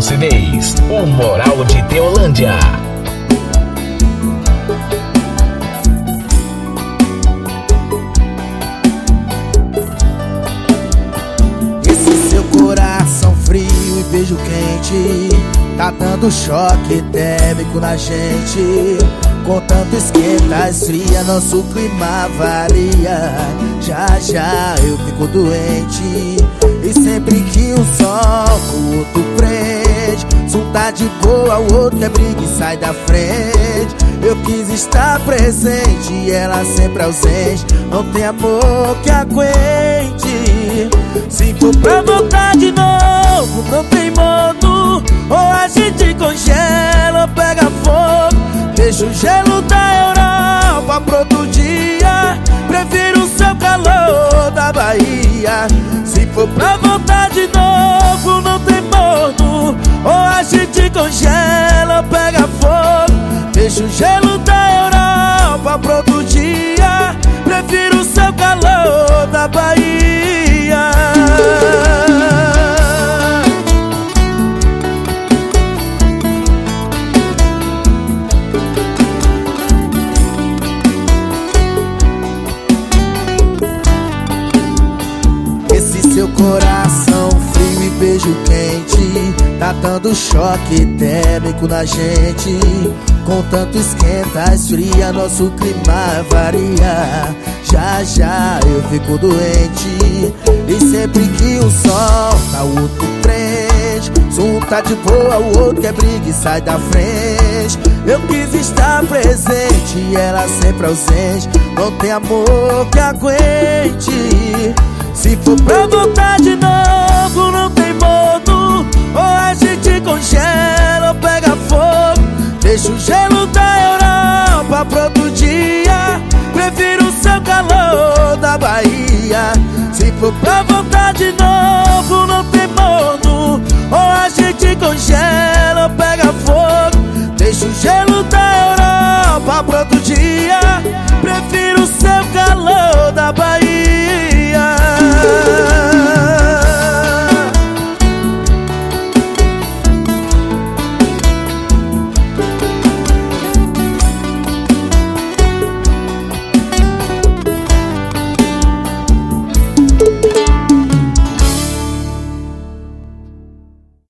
CDs, o Moral de Teolândia. Esse seu coração frio e beijo quente tá dando choque térmico na gente. Com tanto esquenta, esfria, nosso clima varia. Já já eu fico doente. E sempre que um solta, o outro prende. Se um tá de boa, o outro quer briga e sai da frente. Eu quis estar presente e ela sempre ausente. Não tem amor que aguente. Se for pra voltar de novo, não tem modo. Ou a gente congela ou pega fogo. Deixa o gelo da Europa pro outro dia. Prefiro o seu calor da Bahia. Se for pra voltar de novo, não tem morno. Ou a gente congela ou pega fogo. Deixa o gelo da Europa pro outro dia. Prefiro o seu calor da Bahia. Seu coração frio e beijo quente tá dando choque térmico na gente. Com tanto esquenta, esfria, nosso clima varia. Já já eu fico doente. E sempre que um solta, o outro prende. Se um tá de boa, o outro quer briga e sai da frente. Eu quis estar presente e ela sempre ausente. Não tem amor que aguente. Se for pra voltar de novo, não tem modo. Ou a gente congela ou pega fogo. Deixa o gelo da Europa pro outro dia. Prefiro o seu calor da Bahia. Se for pra voltar de novo, não tem modo. Ou a gente congela ou pega fogo. Deixa o gelo da Europa